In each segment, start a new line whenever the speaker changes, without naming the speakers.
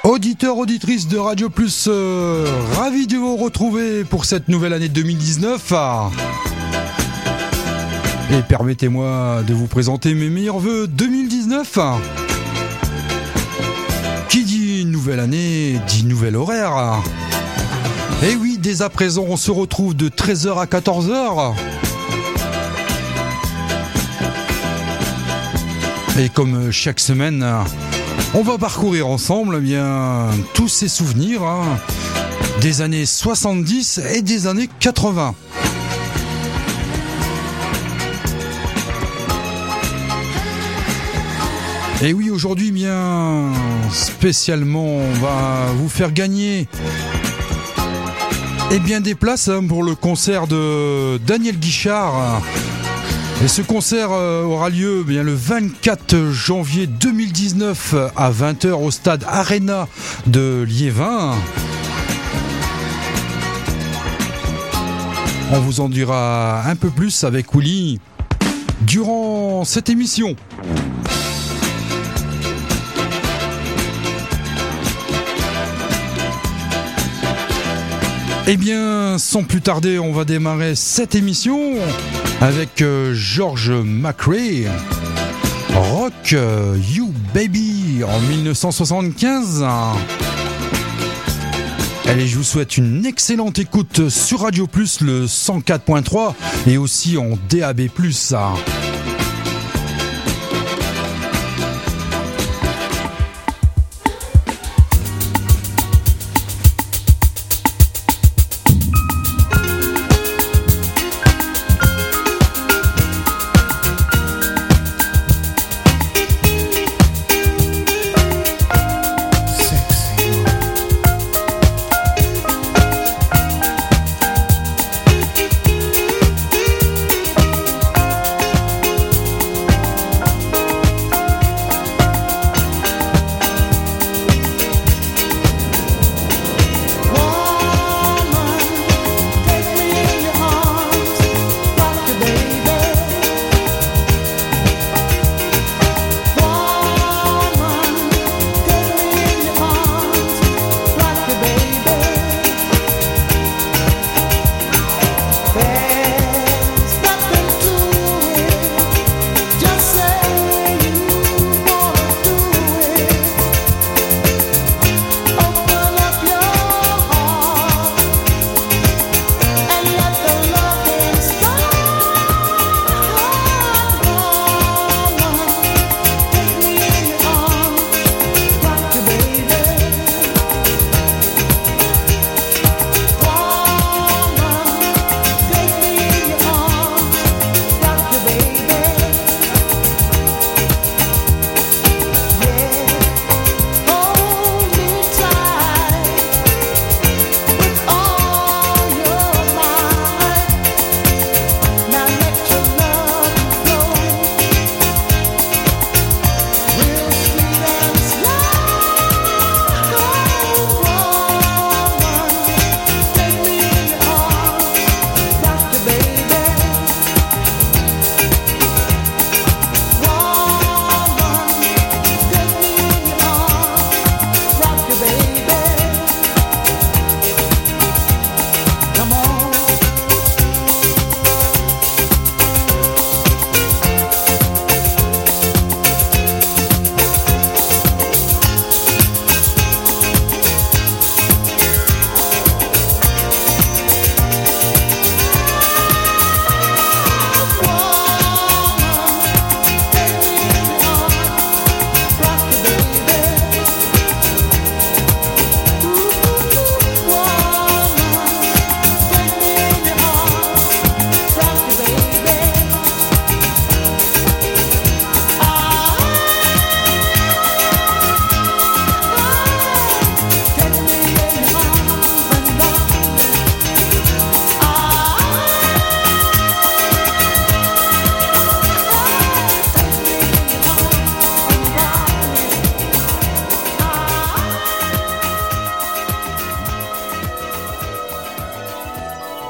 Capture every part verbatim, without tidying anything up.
Auditeurs, auditrices de Radio Plus, euh, ravi de vous retrouver pour cette nouvelle année deux mille dix-neuf. Et permettez-moi de vous présenter mes meilleurs vœux deux mille dix-neuf. Qui dit nouvelle année, dit nouvel horaire. Et oui, dès à présent, on se retrouve de treize heures à quatorze heures. Et comme chaque semaine, on va parcourir ensemble eh bien, tous ces souvenirs hein, des années soixante-dix et des années quatre-vingts. Et oui, aujourd'hui, bien spécialement, on va vous faire gagner eh bien, des places hein, pour le concert de Daniel Guichard. Et ce concert aura lieu bien, le vingt-quatre janvier deux mille dix-neuf à vingt heures au stade Arena de Liévin. On vous en dira un peu plus avec Willy durant cette émission. Eh bien, sans plus tarder, on va démarrer cette émission avec euh, George McRae, Rock You Baby en dix-neuf cent soixante-quinze. Allez, je vous souhaite une excellente écoute sur Radio Plus, le cent quatre point trois et aussi en D A B plus.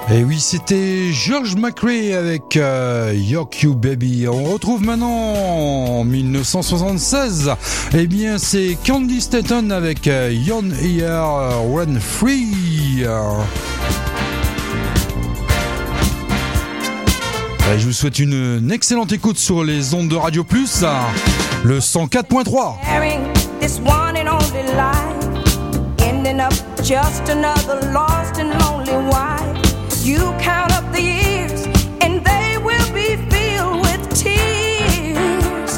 Et oui, c'était George McRae avec euh, York You Baby. On retrouve maintenant en dix-neuf cent soixante-seize. Eh bien, c'est Candy Staton avec euh, Young Here Run Free. Et je vous souhaite une, une excellente écoute sur les ondes de Radio Plus, le cent quatre point trois.
You count up the years and they will be filled with tears.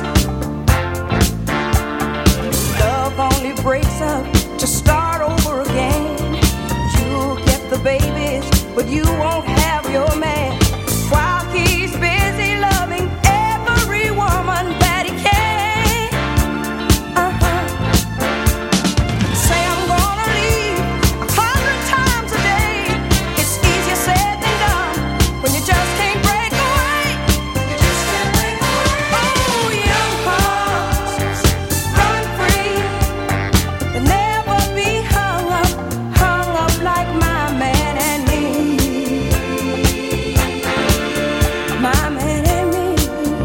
Love only breaks up to start over again. You'll get the babies, but you won't have your man. While he's busy loving every woman that he can. Uh-huh. Say I'm gonna leave a hundred times a day. It's easier said than done when you just can't break away. You just can't break away. Oh, young hearts, run free. They'll never be hung up, hung up like my man and me. My man and me.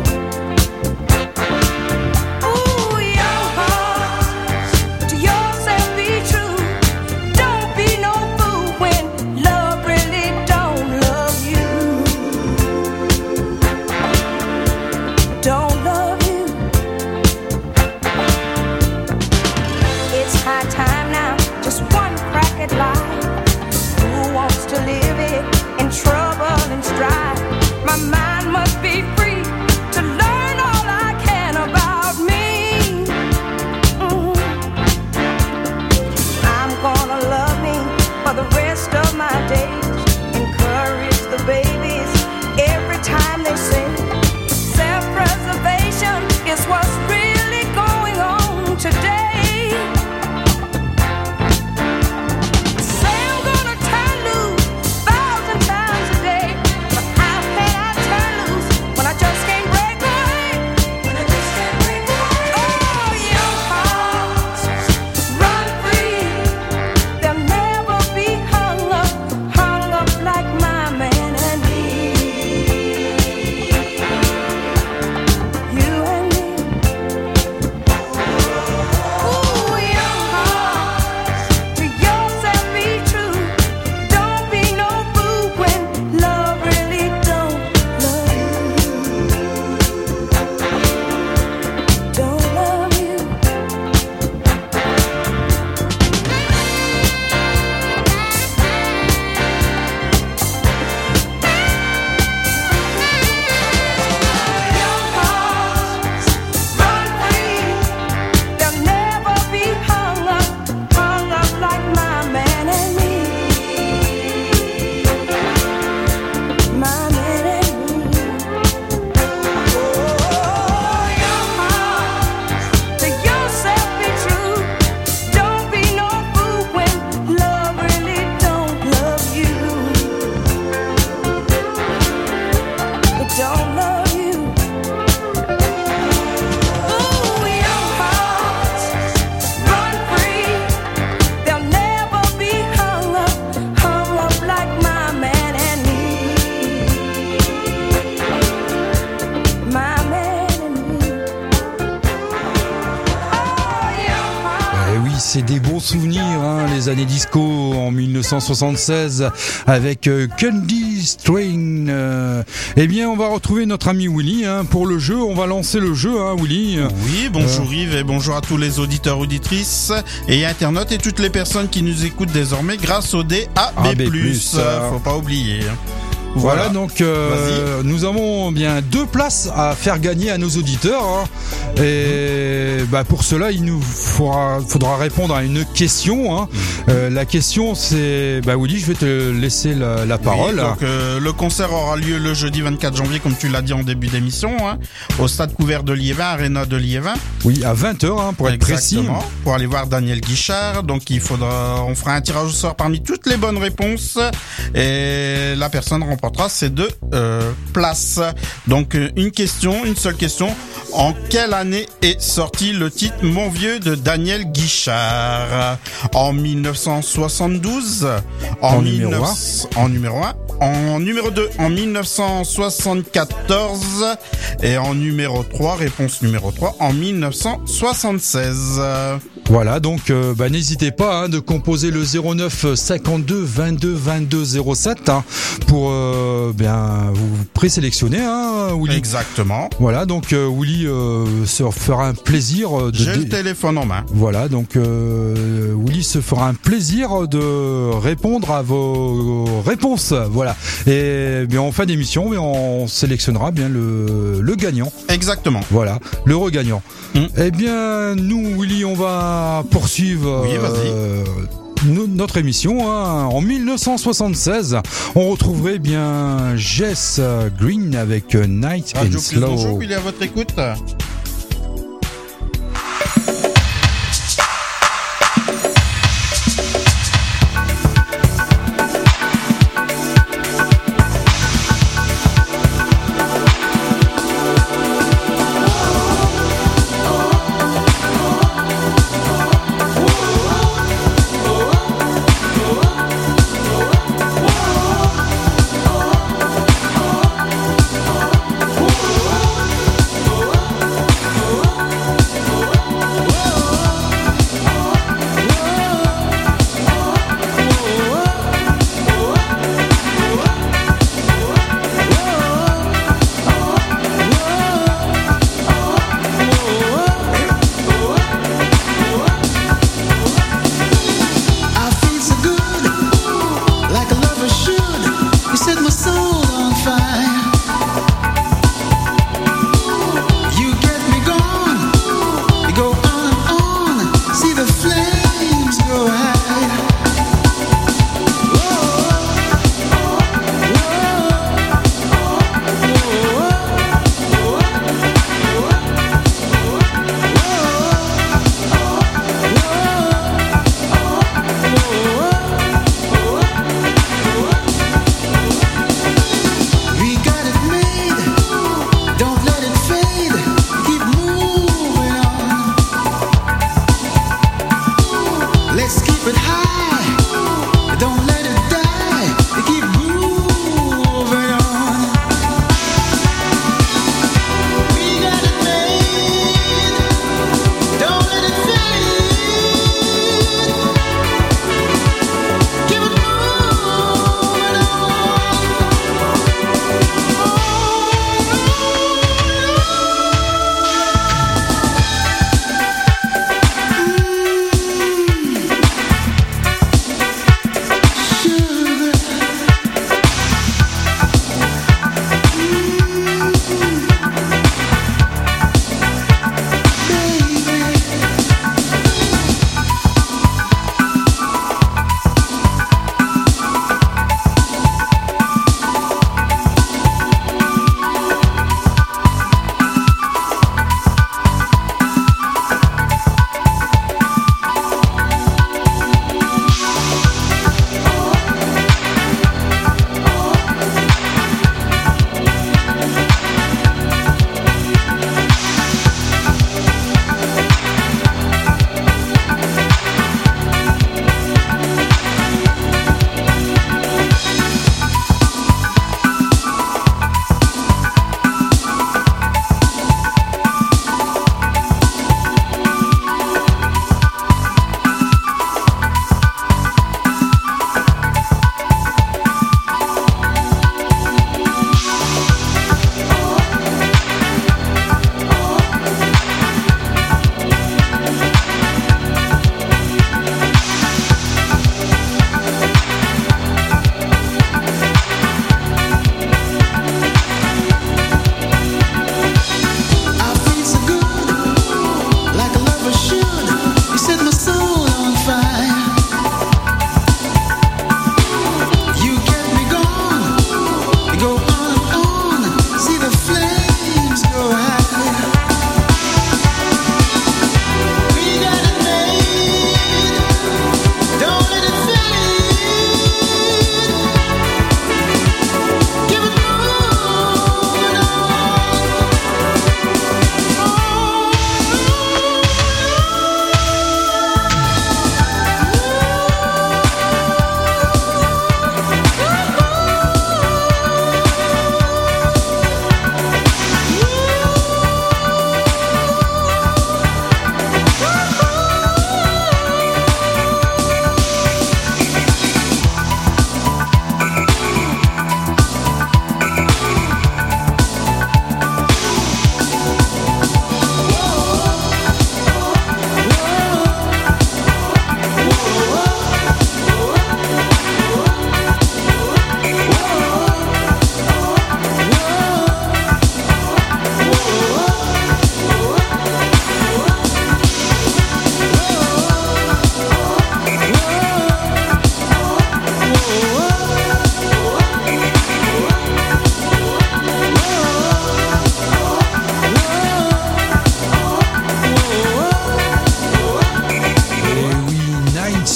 Ooh, young hearts, to yourself be true. Don't be no fool when love really don't love you. Don't love you. It's high time now, just one crack at life. Who wants to live it in trouble and strife? My mind must be free to learn all I can about me. Mhm. I'm gonna love me for the rest of my days. Encourage the babies every time they sing. Self-preservation is what's really going on today. Say I'm gonna turn loose thousand times a day, but how can I turn loose when I just can't break away? When I just can't break away. Oh, young hearts, run free. They'll never be hung up, hung up like my man and me. You and me. Ooh, young hearts, to yourself be true. Don't be no fool when love really don't love you. Don't love you. Young hearts, run free. They'll never be hung up, hung up like my man and me. My man and me. Oh, young hearts, to yourself be true. Don't be no fool when love really don't love you. It don't love you. Ooh, young hearts, run free. They'll never be hung up, hung up like my man and me. My man and me. Oh, young hearts.
Eh oui, c'est des bons souvenirs, hein, les années disco en dix-neuf cent soixante-seize avec euh, Candy Strain. Euh, eh bien, on va retrouver notre ami Willy hein, pour le jeu. On va lancer le jeu, hein, Willy.
Oui, bonjour Yves et bonjour à tous les auditeurs, auditrices et internautes et toutes les personnes qui nous écoutent désormais grâce au D A B plus.
A B plus, euh,
Faut pas oublier.
Voilà, donc euh, nous avons bien deux places à faire gagner à nos auditeurs. Hein. Et bah, pour cela, il nous faudra, faudra répondre à une question. Hein. Euh, la question, c'est... Bah Willy, je vais te laisser la, la parole.
Oui, donc euh, le concert aura lieu le jeudi vingt-quatre janvier, comme tu l'as dit en début d'émission, hein, au stade couvert de Liévin, Arena de Liévin.
Oui, à vingt heures, hein, pour être
Exactement,
précis.
Pour aller voir Daniel Guichard. Donc il faudra, on fera un tirage au sort parmi toutes les bonnes réponses et la personne remportera remportera ces deux euh, places. Donc une question, une seule question. En quelle année est sorti le titre Mon Vieux de Daniel Guichard? En mille neuf cent soixante-douze, en,
En
mille
numéro
neuf cents en numéro un, en numéro deux, en mille neuf cent soixante-quatorze et en numéro trois, réponse numéro trois, en mille neuf cent soixante-seize.
Voilà, donc euh, bah, n'hésitez pas hein, de composer le zéro neuf cinquante-deux vingt-deux vingt-deux zéro sept hein, pour euh, bien vous présélectionner, hein, Willy.
Exactement.
Voilà, donc euh, Willy euh, se fera un plaisir de.
J'ai
dé-
le téléphone en main.
Voilà, donc euh, Willy se fera un plaisir de répondre à vos réponses. Voilà, et bien en fin d'émission, mais on sélectionnera bien le le gagnant.
Exactement.
Voilà, l'heureux gagnant.
Mm.
Eh bien, nous, Willy, on va poursuivre
Oui, vas-y.
euh, no- notre émission. Hein. En mille neuf cent soixante-seize, on retrouverait bien Jess Green avec Night and
Radio Plus
Slow.
bonjour, il est à votre écoute.
Oh,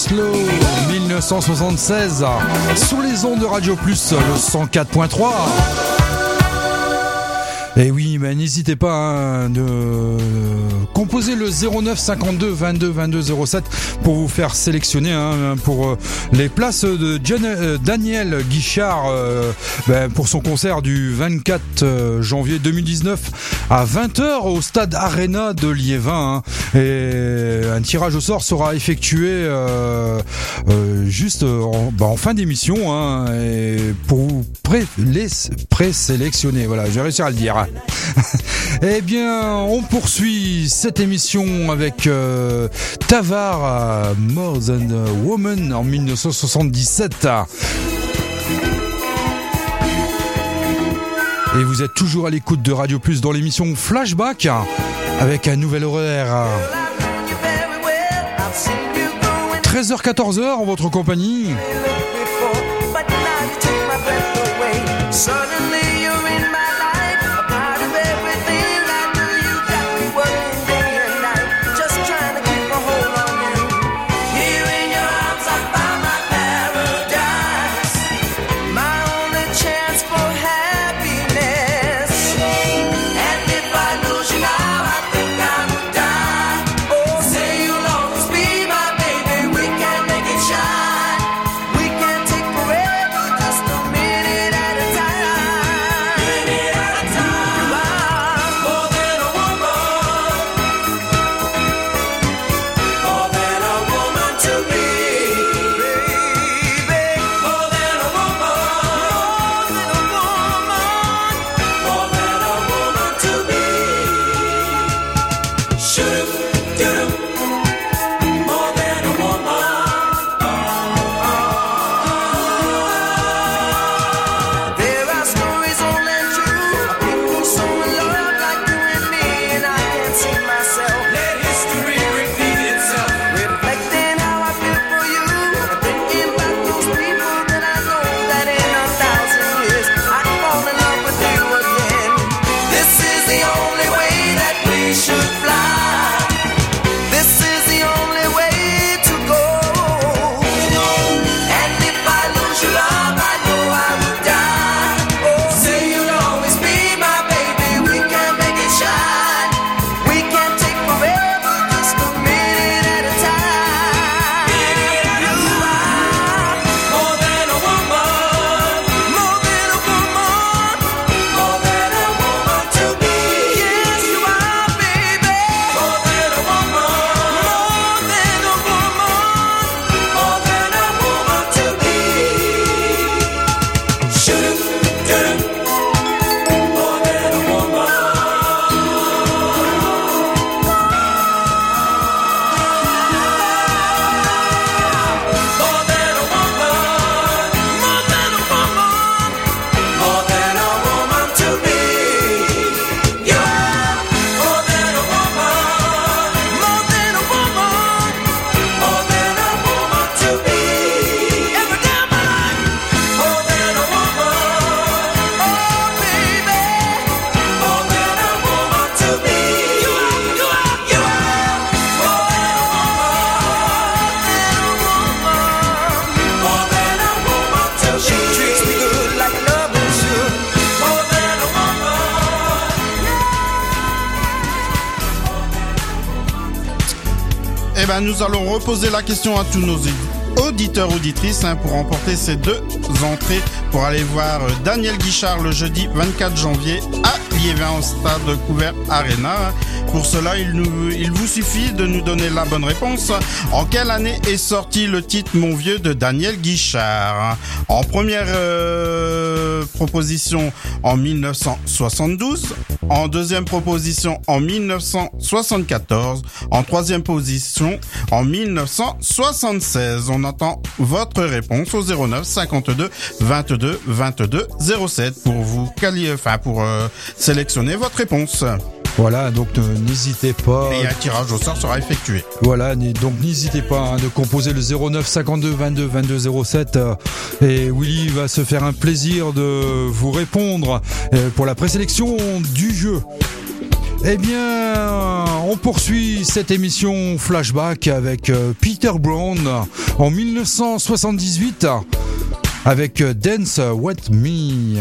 Slow, dix-neuf cent soixante-seize, sur les ondes de Radio Plus, le cent quatre point trois. Et oui, ben n'hésitez pas hein, de composer le zéro neuf cinquante-deux vingt-deux vingt-deux zéro sept pour vous faire sélectionner hein, pour euh, les places de John, euh, Daniel Guichard euh, ben, pour son concert du vingt-quatre janvier deux mille dix-neuf à vingt heures au stade Arena de Liévin. Hein. Et un tirage au sort sera effectué euh, euh, juste en, ben, en fin d'émission hein, et pour vous pré- les présélectionner. Voilà, j'ai réussi à le dire. Eh bien, on poursuit cette émission avec euh, Tavar, More Than a Woman en dix-neuf cent soixante-dix-sept. Et vous êtes toujours à l'écoute de Radio Plus dans l'émission Flashback avec un nouvel horaire. treize heures quatorze heures en votre compagnie.
Eh ben, nous allons reposer la question à tous nos auditeurs, auditrices, hein, pour remporter ces deux entrées pour aller voir Daniel Guichard le jeudi vingt-quatre janvier à Liévin au stade couvert Arena. Pour cela, il, nous, il vous suffit de nous donner la bonne réponse. En quelle année est sorti le titre Mon Vieux de Daniel Guichard? En première euh, proposition en dix-neuf cent soixante-douze, en deuxième proposition en dix-neuf cent soixante-quatorze, en troisième position en dix-neuf cent soixante-seize. On attend votre réponse au zéro neuf cinquante-deux vingt-deux vingt-deux zéro sept pour vous qualifier, enfin pour euh, sélectionner votre réponse.
Voilà, donc euh, n'hésitez pas.
Et un tirage au sort sera effectué.
Voilà, donc n'hésitez pas hein, de composer le zéro neuf cinquante-deux vingt-deux vingt-deux zéro sept euh, et Willy va se faire un plaisir de vous répondre euh, pour la présélection du jeu. Eh bien, on poursuit cette émission Flashback avec Peter Brown en dix-neuf cent soixante-dix-huit avec Dance With Me.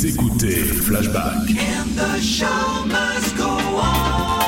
Vous écoutez Flashback. And the show must go on.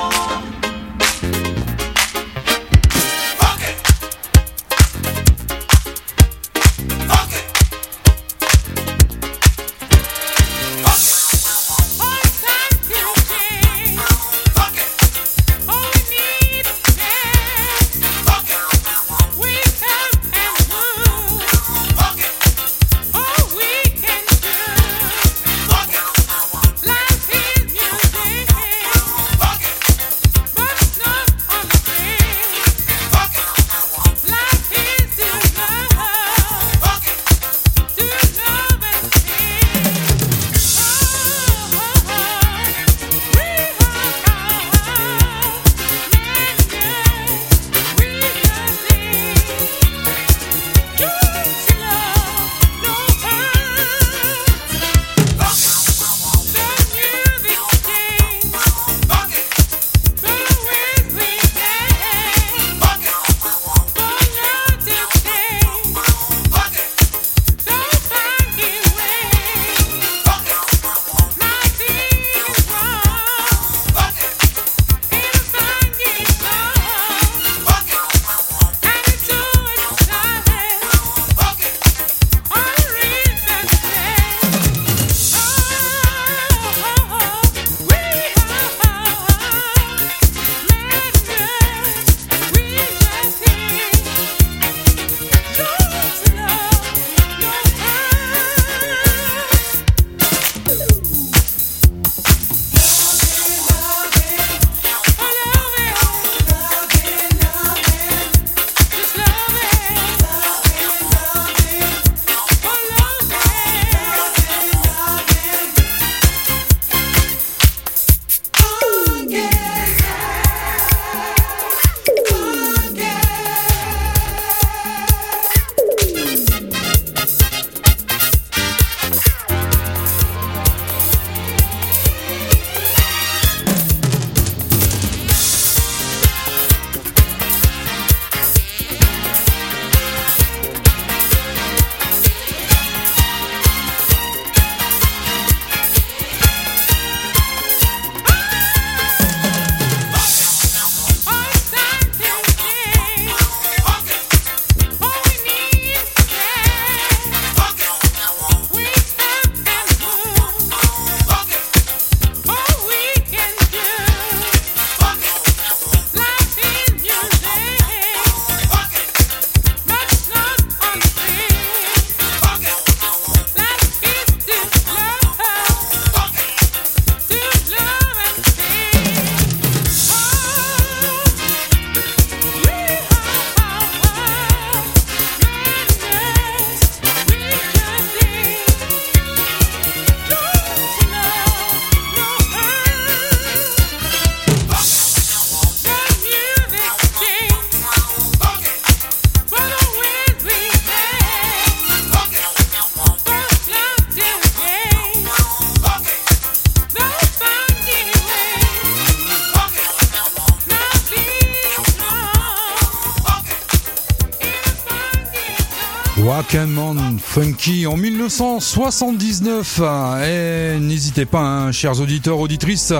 Rock'n'Man Funky en mille neuf cent soixante-dix-neuf. Et n'hésitez pas, hein, chers auditeurs, auditrices,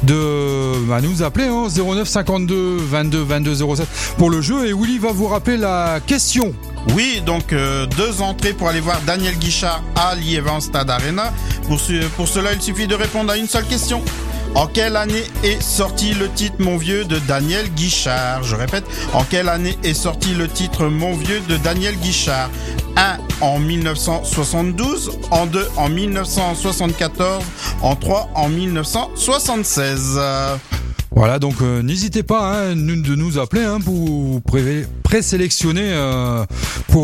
de bah, nous appeler hein, zéro neuf cinquante-deux vingt-deux vingt-deux zéro sept pour le jeu. Et Willy va vous rappeler la question.
Oui, donc euh, deux entrées pour aller voir Daniel Guichard à Liévin Stade Arena. Pour, ce, pour cela, il suffit de répondre à une seule question. En quelle année est sorti le titre Mon Vieux de Daniel Guichard? Je répète, en quelle année est sorti le titre Mon Vieux de Daniel Guichard? un en mille neuf cent soixante-douze, en deux en mille neuf cent soixante-quatorze, en trois en mille neuf cent soixante-seize.
Voilà, donc euh, n'hésitez pas hein, de nous appeler hein, pour vous pré- présélectionner euh, pour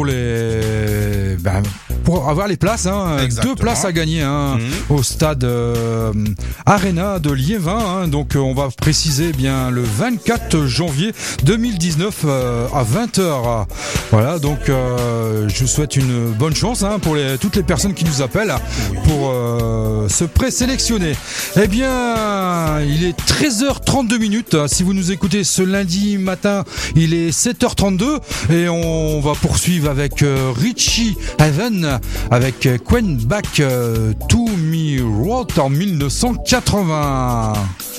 les ben, pour avoir les places. Hein, deux places à gagner hein, mmh. au stade euh, Arena de Liévin. Hein, donc euh, on va préciser bien le vingt-quatre janvier deux mille dix-neuf euh, à vingt heures. Voilà, donc euh, je vous souhaite une bonne chance hein, pour les, toutes les personnes qui nous appellent oui. pour euh, se présélectionner. Eh bien, il est treize heures trente-deux minutes. Si vous nous écoutez ce lundi matin, il est sept heures trente-deux et on va poursuivre avec euh, Richie Haven avec Quen Back to Me Road en dix-neuf cent quatre-vingts.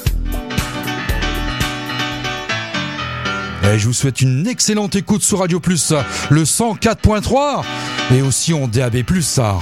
Et je vous souhaite une excellente écoute sur Radio Plus, le cent quatre point trois et aussi en D A B plus, ça.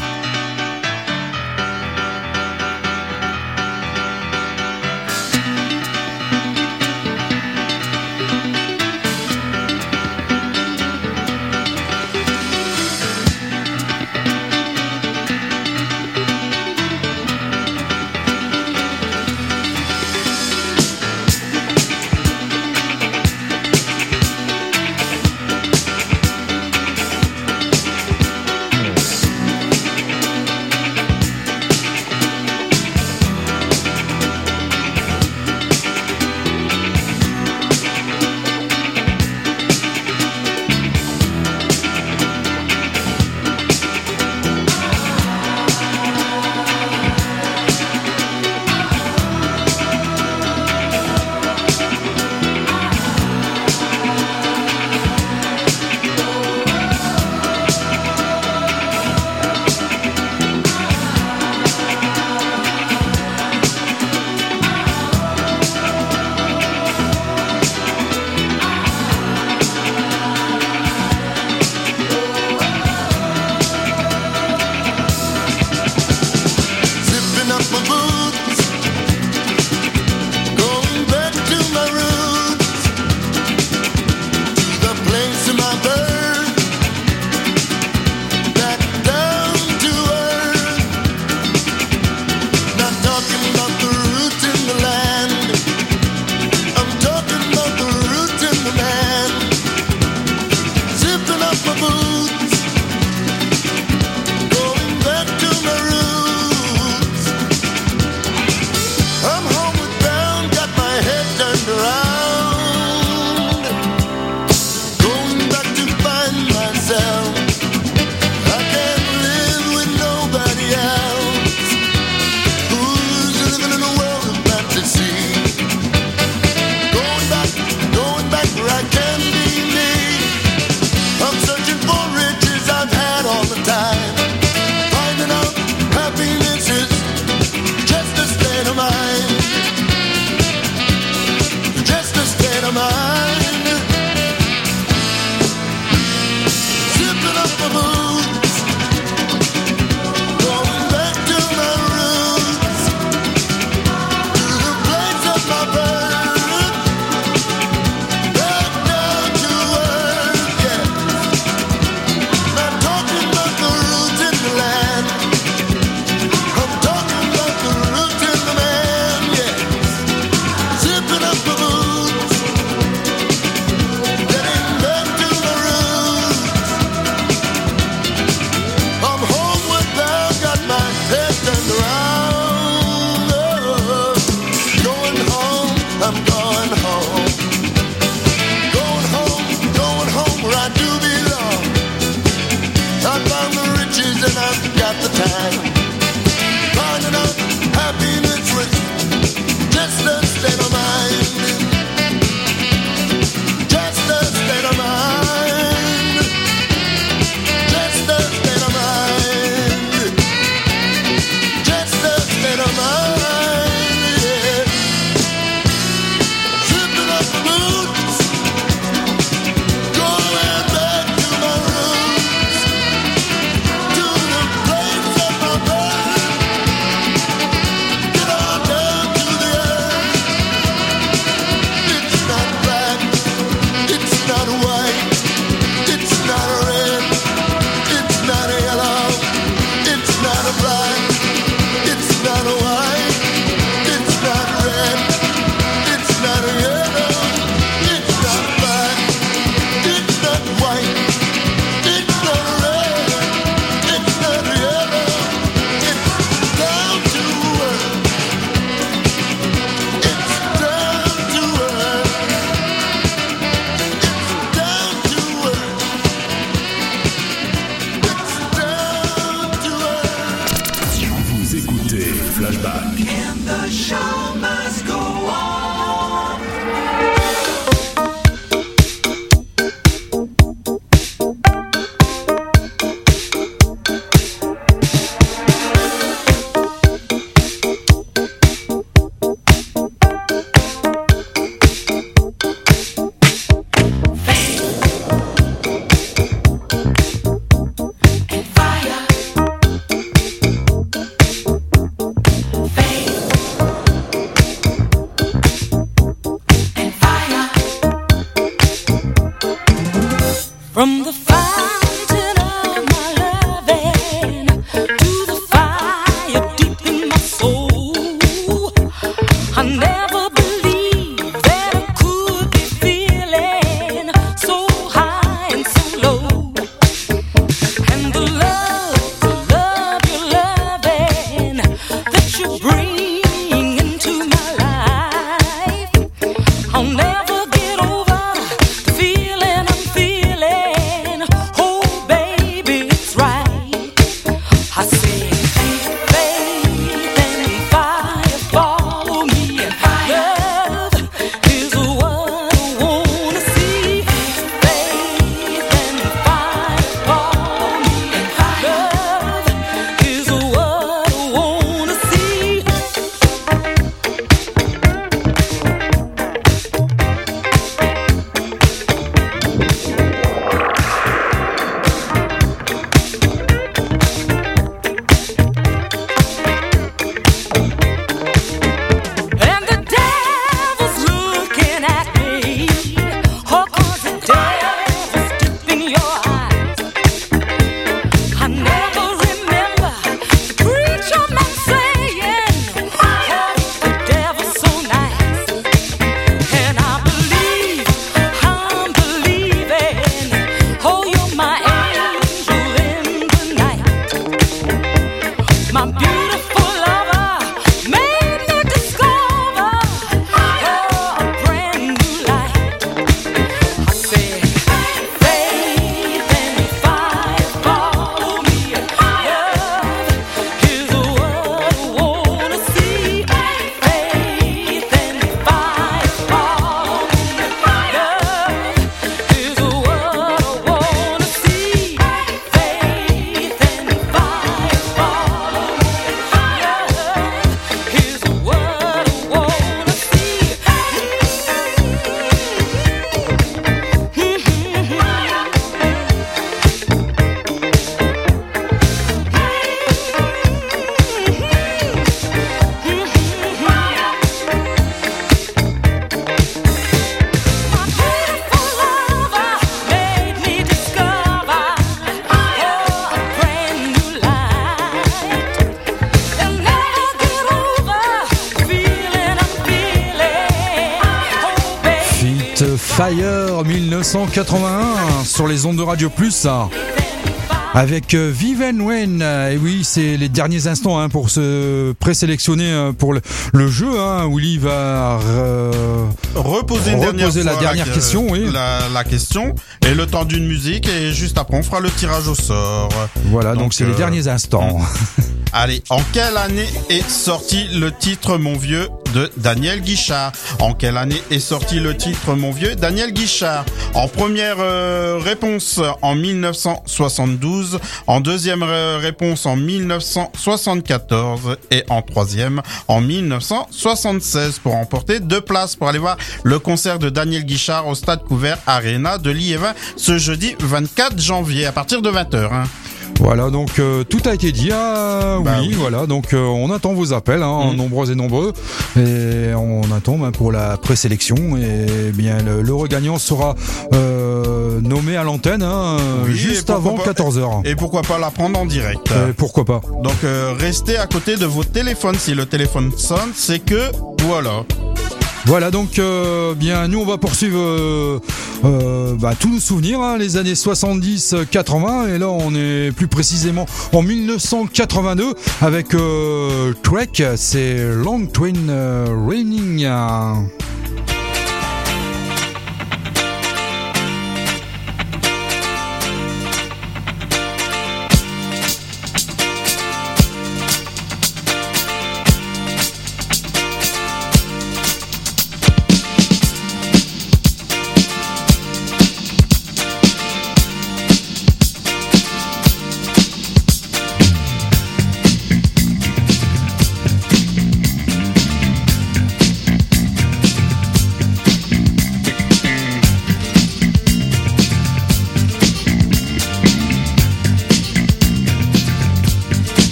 Fire mille neuf cent quatre-vingt-un sur les ondes de Radio Plus. Avec euh, Vivian Wayne, et oui, c'est les derniers instants hein, pour se présélectionner euh, pour le, le jeu. Hein, Willy va euh,
reposer, une
reposer
dernière
la
fois
dernière
la,
question, oui.
La, la question et le temps d'une musique et juste après on fera le tirage au sort.
Voilà, donc, donc c'est euh, les derniers instants.
Allez, en quelle année est sorti le titre Mon Vieux de Daniel Guichard? En quelle année est sorti le titre Mon Vieux Daniel Guichard? En première euh, réponse en mille neuf cent soixante-douze, en deuxième euh, réponse en mille neuf cent soixante-quatorze et en troisième en mille neuf cent soixante-seize pour remporter deux places pour aller voir le concert de Daniel Guichard au Stade Couvert Arena de Liévin ce jeudi vingt-quatre janvier à partir de vingt heures. Hein.
Voilà, donc euh, tout a été dit, hein,
bah
oui,
oui,
voilà, donc euh, on attend vos appels, hein, mmh. nombreux et nombreux, et on attend ben, pour la présélection, et bien le, le regagnant sera euh, nommé à l'antenne hein, oui, juste avant
pas,
quatorze heures.
Et pourquoi pas la prendre en direct.
Et pourquoi pas.
Donc euh, restez à côté de vos téléphones, si le téléphone sonne, c'est que voilà.
Voilà, donc euh, bien nous on va poursuivre euh, euh, bah, tous nos souvenirs, hein, les années soixante-dix quatre-vingts, et là on est plus précisément en mille neuf cent quatre-vingt-deux avec euh, Trek, c'est Long Train euh, Raining.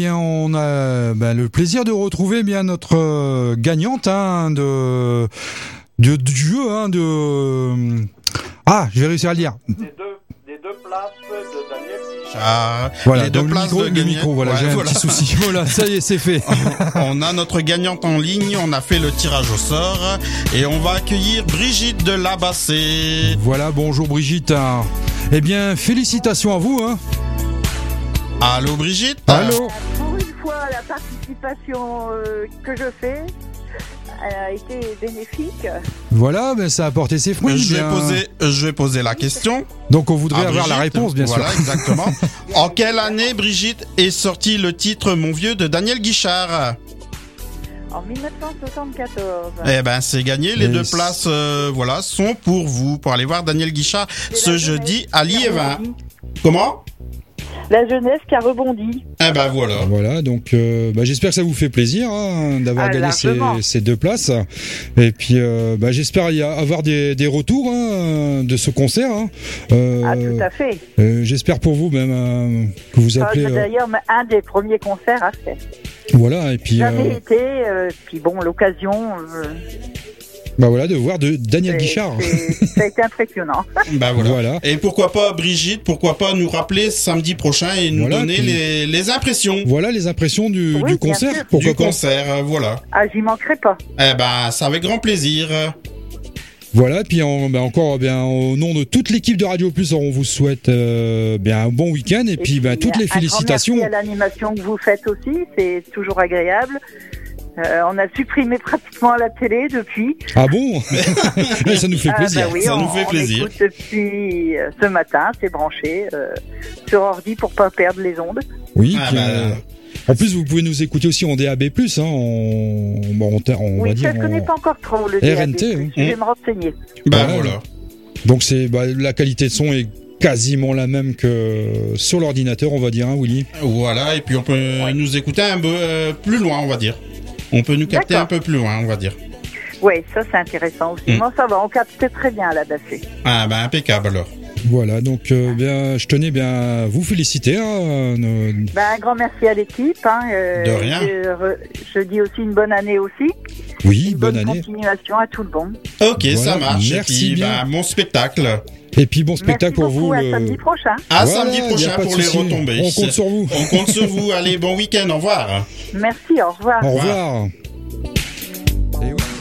bien, on a ben, le plaisir de retrouver bien notre euh, gagnante hein, de, de du jeu hein, de ah, je vais réussir à le dire.
Des deux, des deux places de Daniel Guichard.
Ah,
Voilà,
les deux
donc le
places
micro,
de
le
gagnant.
micro, voilà,
Ouais,
j'ai un
voilà.
petit souci. Voilà, ça y est, c'est fait.
On a notre gagnante en ligne, on a fait le tirage au sort et on va accueillir Brigitte de Labassé.
Voilà, bonjour Brigitte. Eh bien, félicitations à vous. Hein.
Allô Brigitte?
Allô.
Pour une fois, la participation euh, que je fais elle a été bénéfique.
Voilà, ben, ça a porté ses fruits.
Je vais
bien.
poser, je vais poser la question.
Donc on voudrait
à
avoir la
Brigitte.
réponse, bien
Voilà,
sûr.
exactement. En quelle année, Brigitte, est sorti le titre Mon vieux de Daniel Guichard?
En dix-neuf cent soixante-quatorze.
Eh ben, c'est gagné. Les
Mais
deux
c'est-
places, euh, voilà, sont pour vous, pour aller voir Daniel Guichard
C'est
ce
la
jeudi
jeunesse
à
qui a
Liévin.
rebondi.
Comment?
La jeunesse qui a rebondi.
Eh ben, voilà.
Voilà, donc euh, bah, j'espère que ça vous fait plaisir hein, d'avoir
Ah,
gagné ces,
largement.
ces deux places. Et puis euh, bah, j'espère y a- avoir des, des retours hein, de ce concert. Hein. Euh,
Ah, tout à fait.
euh, j'espère pour vous même euh, que vous
Ça,
appelez.
c'est
euh,
d'ailleurs un des premiers concerts à faire.
voilà, et puis
J'avais
euh,
été, euh, puis bon, l'occasion, euh,
bah voilà de voir de Daniel
c'est-
Guichard.
c'est- ça a été impressionnant.
Ben voilà.
Voilà.
Et pourquoi pas, Brigitte, pourquoi pas nous rappeler samedi prochain et nous
Voilà,
donner
puis-
les, les impressions
Voilà les impressions du,
Oui,
du
bien
concert.
sûr.
Pourquoi
du
pas.
concert, euh, voilà.
Ah, j'y manquerai pas.
Eh ben, c'est avec grand plaisir.
Voilà, puis en, bah, encore bien au nom de toute l'équipe de Radio Plus, on vous souhaite euh, bien un bon week-end et,
Et
puis bah, toutes les
un grand
félicitations.
merci à l'animation que vous faites aussi, c'est toujours agréable. Euh, on a supprimé pratiquement la télé depuis.
Ah bon Ça nous fait
Ah,
plaisir.
bah oui,
Ça
on,
nous fait
on
plaisir.
écoute depuis euh, ce matin, c'est branché euh, sur ordi pour pas perdre les ondes.
Oui,
Ah
puis,
bah,
euh, en plus vous pouvez nous écouter aussi en D A B plus, hein, en, bon, on, on
oui,
va dire
ça je connais
en-
pas encore trop le
R N T,
D A B+,
hein.
je vais me renseigner.
Ben
Ouais.
voilà.
Donc c'est bah, la qualité de son est quasiment la même que sur l'ordinateur, on va dire, hein, Willy.
Voilà, et puis on peut nous écouter un peu euh, plus loin, on va dire. On peut nous capter
D'accord.
un peu plus loin, on va dire.
Oui, ça c'est intéressant aussi.
Mm.
Moi ça va, on capte très bien la bassée.
Ah ben impeccable alors.
Voilà, donc euh, bien, je tenais bien à vous féliciter. Hein, euh,
Ben, un grand merci à l'équipe. Hein, euh,
De rien.
Je, re- je dis aussi une bonne année aussi.
oui,
Une
bonne
bonne
année.
continuation à tout le monde.
Ok,
Voilà,
ça marche.
merci
et puis,
bien.
ben, mon spectacle.
Et puis bon spectacle
Merci
pour
beaucoup,
vous.
à
le-
samedi prochain.
À
Voilà,
samedi
y a
prochain
pas de
pour les
souci.
retombées.
On compte sur vous.
On compte sur vous. Allez, bon week-end, au revoir.
Merci, au revoir.
Au revoir. Et oui.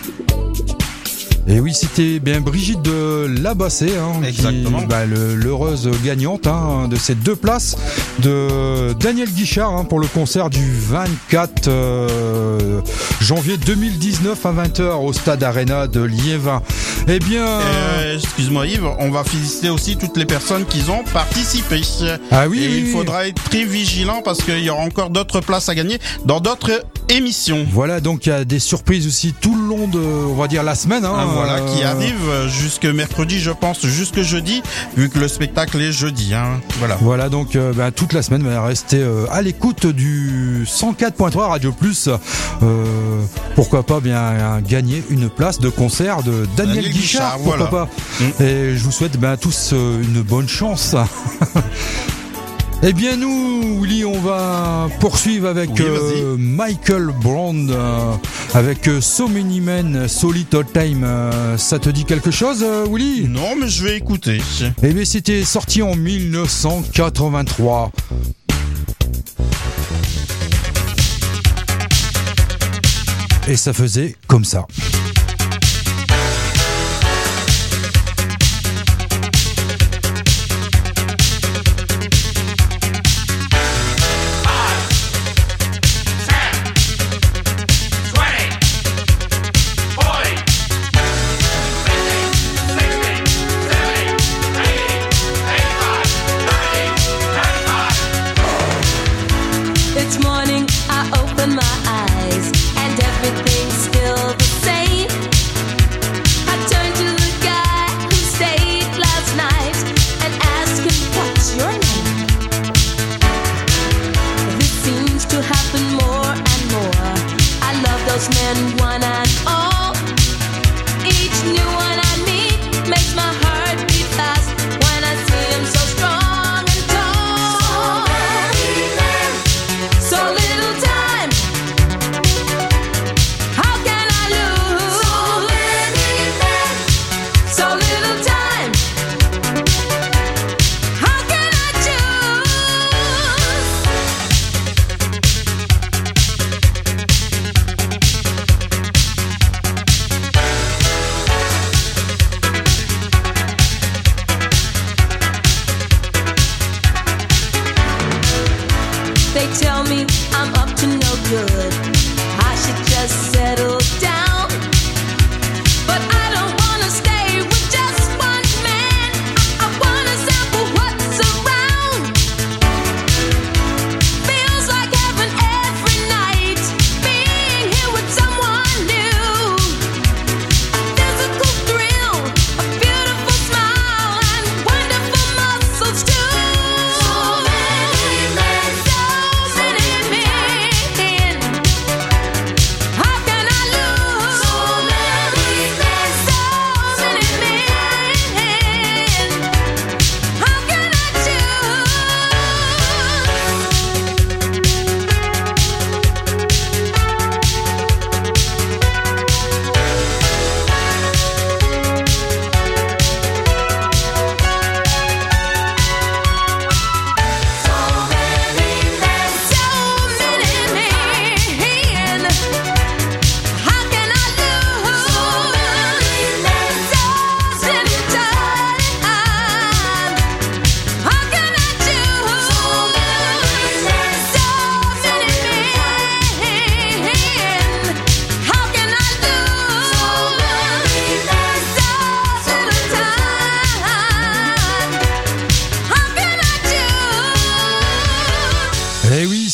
Et oui, c'était bien Brigitte de Labassé, hein,
Exactement.
qui, bah, le- l'heureuse gagnante hein, de ces deux places de Daniel Guichard hein, pour le concert du vingt-quatre euh, janvier deux mille dix-neuf à vingt heures au stade Arena de Liévin. Eh bien,
Euh, excuse-moi Yves, on va féliciter aussi toutes les personnes qui ont participé.
ah oui,
Et
oui,
il
oui.
faudra être très vigilant parce qu'il y aura encore d'autres places à gagner dans d'autres émissions.
Voilà, donc il y a des surprises aussi tout le long de, on va dire, la semaine. Hein,
Ah, voilà, qui
euh,
arrive jusque mercredi, je pense, jusque jeudi, vu que le spectacle est jeudi. Hein. Voilà.
Voilà, donc euh, bah, toute la semaine, bah, restez euh, à l'écoute du cent quatre point trois Radio Plus. Euh, pourquoi pas bien euh, gagner une place de concert de Daniel,
Daniel
Guichard,
Guichard,
pourquoi
voilà.
pas.
Mm.
Et je vous souhaite bah, tous euh, une bonne chance. Eh bien nous, Willy, on va poursuivre avec
Oui,
euh, Michael Brown, euh, avec euh, So Many Men, So Little Time. Euh, ça te dit quelque chose, euh, Willy?
Non, mais je vais écouter.
Eh bien, c'était sorti en mille neuf cent quatre-vingt-trois. Et ça faisait comme ça.
It's morning, I open my eyes, and everything's still the same. I turn to the guy who stayed last night and ask him, what's your name? This seems to happen more and more. I love those men, one and all. Each new one I meet makes my heart beat fast when I see him so strong and tall. So little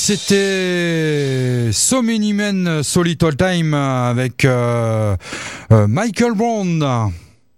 c'était So Many Men, So Little Time avec euh, euh, Michael Brown.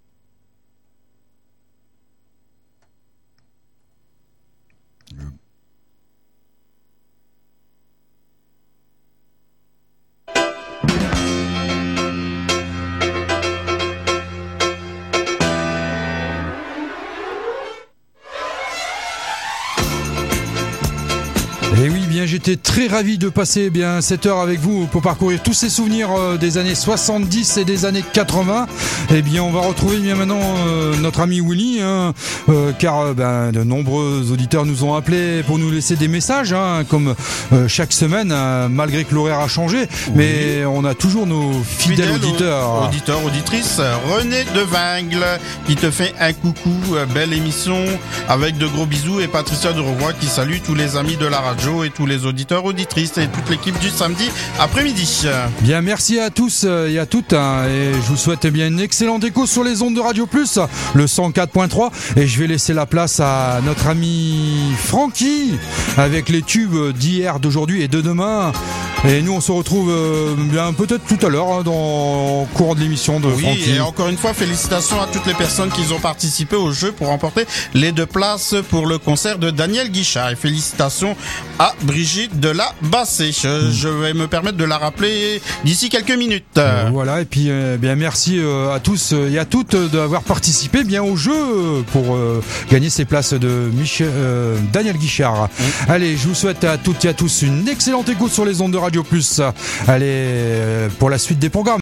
Et oui, bien, j'étais très ravi de passer eh bien cette heure avec vous pour parcourir tous ces souvenirs euh, des années soixante-dix et des années quatre-vingts. Eh bien, on va retrouver bien maintenant euh, notre ami Willy, hein, euh, car euh, ben, de nombreux auditeurs nous ont appelés pour nous laisser des messages, hein, comme euh, chaque semaine, hein, malgré que l'horaire a changé, oui. Mais on a toujours nos fidèles Fidèle auditeurs.
Auditeurs, auditrices, René Devingle qui te fait un coucou, belle émission avec de gros bisous, et Patricia de Revoix qui salue tous les amis de la radio et tous les auditeurs, auditrices et toute l'équipe du samedi après-midi.
Bien, merci à tous et à toutes, hein, et je vous souhaite eh bien une excellente écho sur les ondes de Radio Plus, le cent quatre point trois, et je vais laisser la place à notre ami Francky avec les tubes d'hier, d'aujourd'hui et de demain. Et nous on se retrouve euh, bien peut-être tout à l'heure, hein, dans le courant de l'émission de
oui,
Francky.
Et encore une fois, félicitations à toutes les personnes qui ont participé au jeu pour remporter les deux places pour le concert de Daniel Guichard. Et félicitations à Brigitte de la Bassée. Je, je vais me permettre de la rappeler d'ici quelques minutes.
Euh, voilà, et puis euh, bien merci euh, à tous et à toutes d'avoir participé bien au jeu pour euh, gagner ces places de Michel, euh, Daniel Guichard. Oui. Allez, je vous souhaite à toutes et à tous une excellente écoute sur les ondes de Radio Plus. Allez, euh, pour la suite des programmes.